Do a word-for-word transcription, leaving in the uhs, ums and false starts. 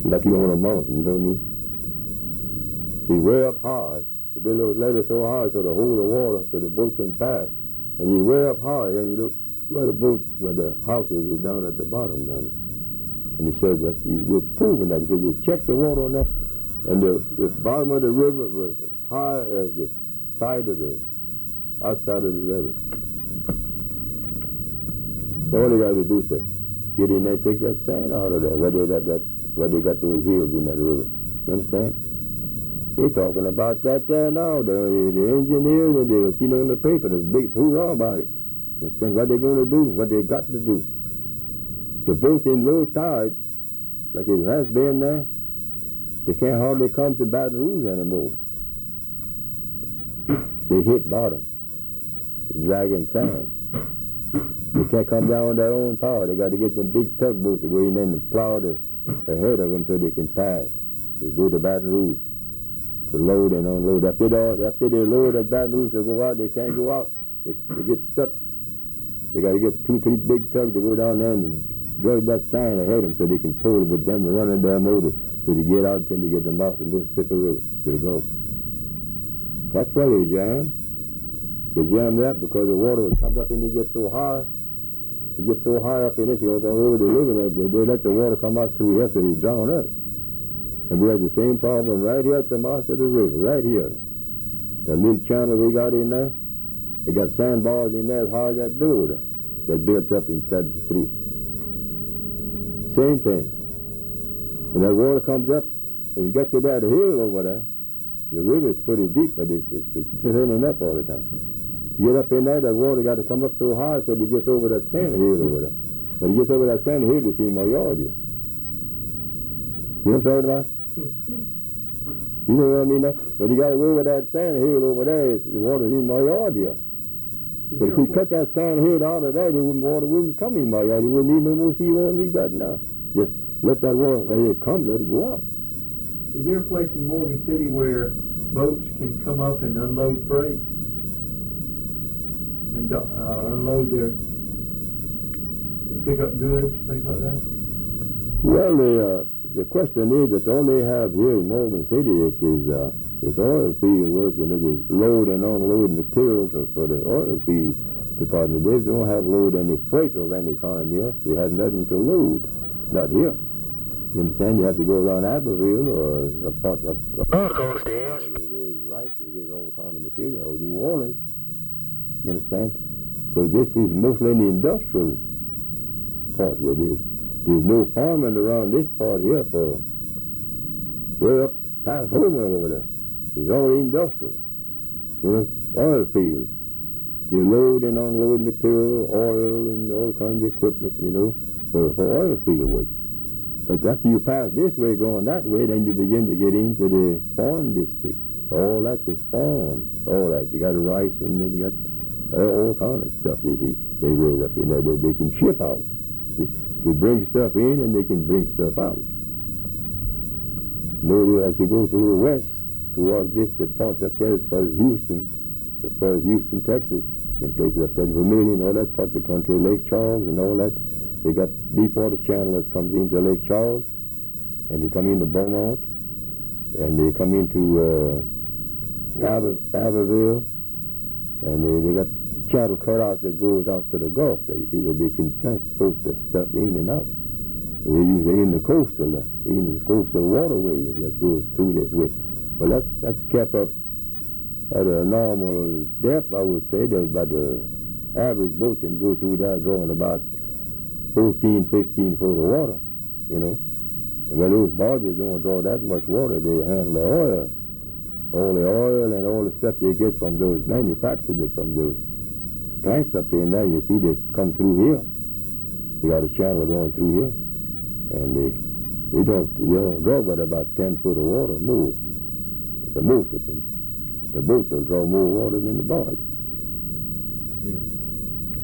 like you're on a mountain, you know what I mean? He's way up high. They build those levees so high so to hold the water so the boat can pass. And he's way up high, and you look where the boat, where the house is, is down at the bottom down there. And he said that, he's proving that. He said they checked the water on that, and the, the bottom of the river was high as the side of the, outside of the river. So what they got to do is get in there and take that sand out of there, where they, that, that, where they got those hills in that river. You understand? They're talking about that there now. The, the engineers, and they, you know, in the paper, there's a big hoorah about it. You understand what they're going to do, what they got to do. The boat in low tide, like it has been there, they can't hardly come to Baton Rouge anymore. They hit bottom. They're dragging sand. They can't come down their own power. They got to get them big tugboats to go in and plow the, ahead of them so they can pass. They go to Baton Rouge to load and unload. After they, after they load at Baton Rouge to go out, they can't go out. They, they get stuck. They got to get two, three big tugs to go down there and drag that sand ahead of them so they can pull it with them and run their motor so they get out until they get them off the Mississippi River to the Gulf. That's why they jam. They jam that because the water comes up and they get so high. They get so high up in it, you know, wherever they live in it, they, they let the water come out through here so they drown us. And we have the same problem right here at the mouth of the river, right here. The little channel we got in there, they got sandbars in there as high as that door that built up inside the tree. Same thing. And that water comes up, and you get to that hill over there, the river is pretty deep, but it's, it's, it's filling up all the time. You get up in there, that water got to come up so high till it gets over that sand hill over there. When it gets over that sand hill, you see my yard here. You know what I'm talking about? You know what I mean? But you got to go over that sand hill over there, the water's in my yard here. But if you cut that sand hill out of there, the water wouldn't come in my yard. You wouldn't need no more seawater than you got now. Just let that water, when it comes, let it go out. Is there a place in Morgan City where boats can come up and unload freight? And uh, unload their, and pick up goods, things like that? Well, the, uh, the question is that all they have here in Morgan City it is uh, it's oil field work. You know, they load and unload material to, for the oil field department. They don't have load any freight of any kind here. They have nothing to load. Not here. You understand? You have to go around Abbeville or a part of... They raise rice, they raise all kind of material, or New Orleans. You understand? Because this is mostly an industrial part here. There's, there's no farming around this part here for way up past Homer over there. It's all industrial. You know, oil fields. You load and unload material, oil, and all kinds of equipment, you know, for, for oil field work. But after you pass this way, going that way, then you begin to get into the farm district. All that is farm. All that. You got rice and then you got all kind of stuff, you see. They raise up in there. They, they can ship out. See, they bring stuff in and they can bring stuff out. No, as you go to the west, towards this, the part up there as far as Houston, as far as Houston, Texas, and places up there, Vermilion, all that part of the country, Lake Charles and all that. They got Deepwater Channel that comes into Lake Charles, and they come into Beaumont, and they come into uh, Aber, Abbeville, and they, they got channel cut out that goes out to the Gulf. There, you see that they can transport the stuff in and out. They use it in the coastal, uh, in the coastal waterways that goes through this way. Well, that's that's kept up at a normal depth, I would say. That about the average boat can go through that drawing about fourteen, fifteen foot of water, you know. And when those barges don't draw that much water, they handle the oil. All the oil and all the stuff they get from those manufactured from those plants up in there, you see they come through here. You got a channel going through here. And they, they don't they don't draw but about ten foot of water more. The most of them. The boat will draw more water than the barge. Yeah.